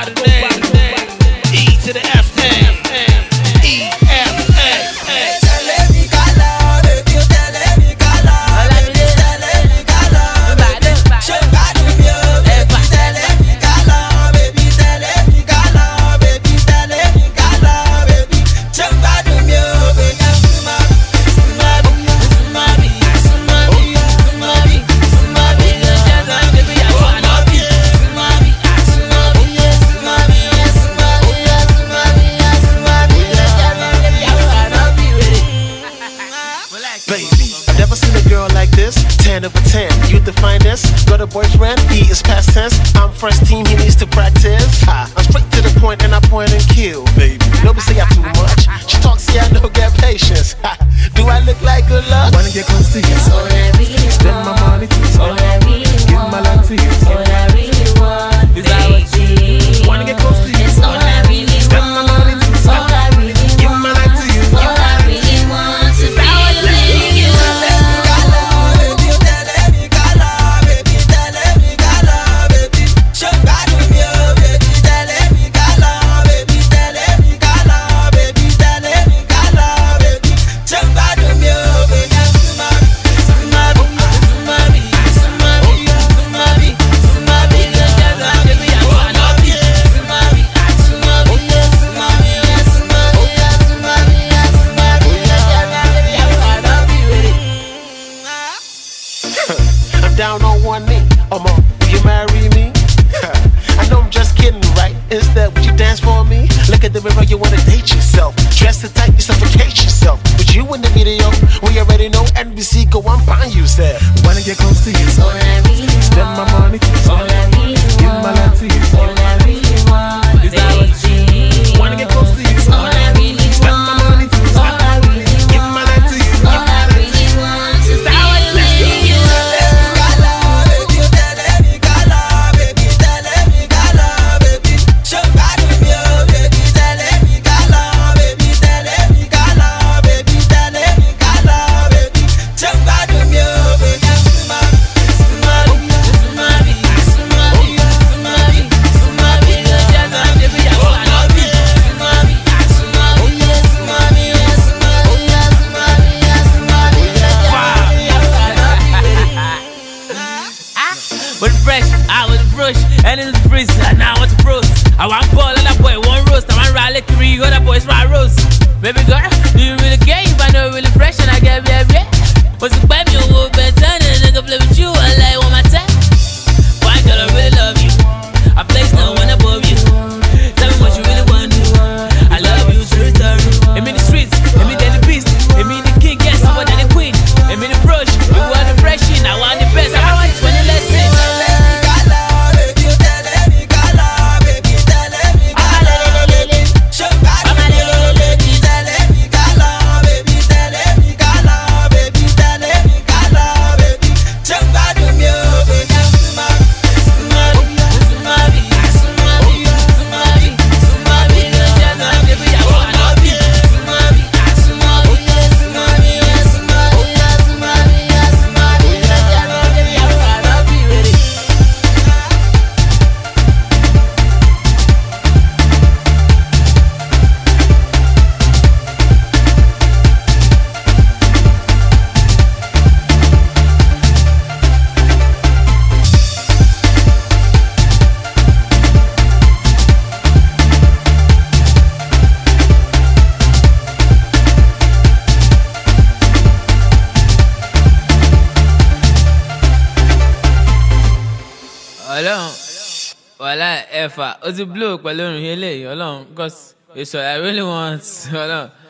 by the name E to the F thing. Baby, I've never seen a girl like this. 10 over 10, you the finest. Got a boyfriend, he is past tense. I'm first team, he needs to practice. I'm straight to the point and I point and kill, baby. Nobody say I too much. She talks, see I don't get patience. Do I look like good luck? Wanna get close to you, It's all I really want. spend my money to you, All I really give want. my life to you. All I really want, Is that what baby. Wanna get close to you, It's all I really spend my money to you, All I really give want. my life to you. All I really want is be with you. I'm down on one knee. Will you marry me? I know I'm just kidding, right? Instead, would you dance for me? Look at the mirror, you wanna date yourself. Dress it tight, you suffocate yourself. With you in the video, we already know NBC go on buying you, Seth. Wanna get close to you, All I really spend my want. money to you, All I really give my life to you. All I really want, Is that what baby. Wanna get close to you, All I really spend my money to you, All I really give my life to you. All I really want is be with you. But fresh, I was fresh, and it was freeze, and now I want to froze. I want ball, and that boy one roast. I want rally three, other boys my roast. Baby girl, do you really care if I know really fresh and I get baby? What's the baby, you will better than a nigga play with you, I like one my time. Why girl, I really love you. I place no one above you. Tell me what you really want to do. I love you to return. I'm in the streets, I'm in the beast, I'm in the king, yes, I'm the queen. I'm in the brush, you want the fresh in, I want the best. I want to teach when you listen. Ọlọ́run wàhálà ẹ̀fà ó ti blow pẹ̀lú orin eléyìí Ọlọ́run because it's what I really want Ọlọ́run.